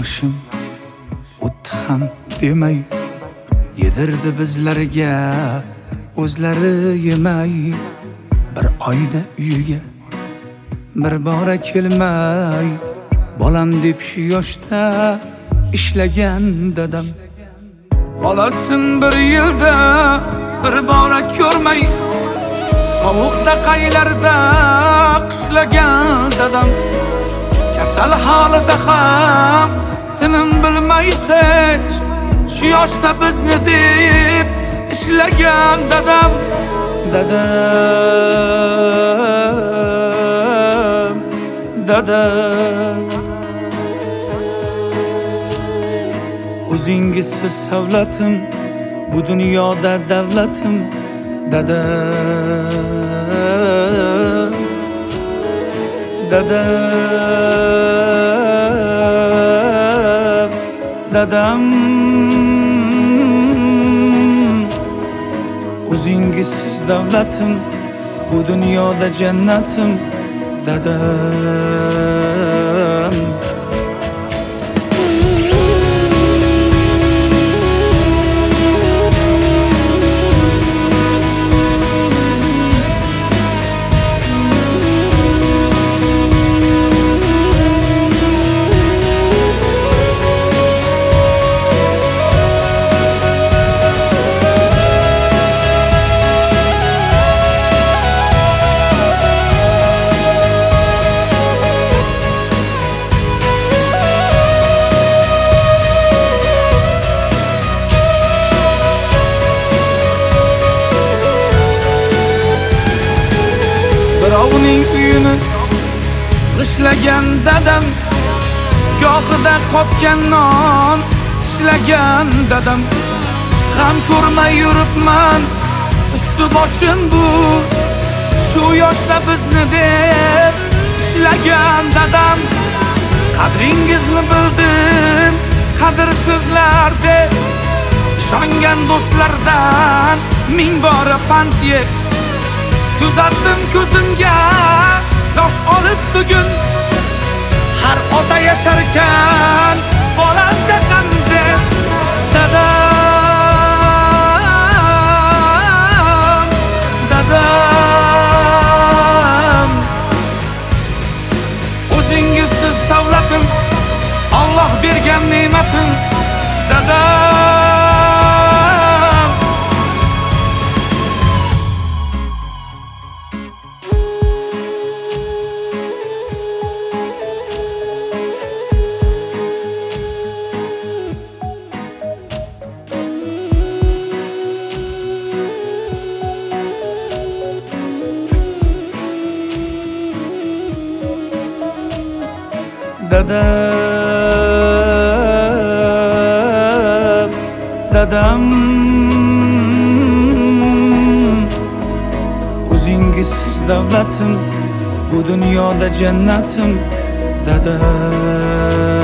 yoshim o'tdi ham demay, yedirdi bizlarga o'zlari yemay. Bir oyda uyiga bir bora kelmay, bolam deb shu yoshda ishlagan dadam. Bolasin bir yilda bir bora ko'rmay, sovuqda qaylarda qishlagan dadam. Kasal holida ham tinim bilmay hech, shu yoshda bizni deb ishlagan dadam. Dadam o'zingizsiz savlatim, bu dunyoda davlatim. Dadam o'zingizsiz davlatim, bu dunyoda jannatim. Dadam birovning uyini g'ishlagan dadam, gohida qopgan non tishlagan dadam. Ham ko'rmay yuribman usti boshim bu, shu yoshda bizni deb ishlagan dadam. Qadringizni bildim, qadrsizlar deb ishongan do'stlardan ming bora pand yeb, kuzatdim ko'zimga yosh olib bugun. Har ota yasharkan bolam chaqam deb. Dadam o'zingizsiz savlatim, Alloh bergan ne'matim. Dadam o'zingizsiz davlatim, bu dunyoda jannatim. Dadam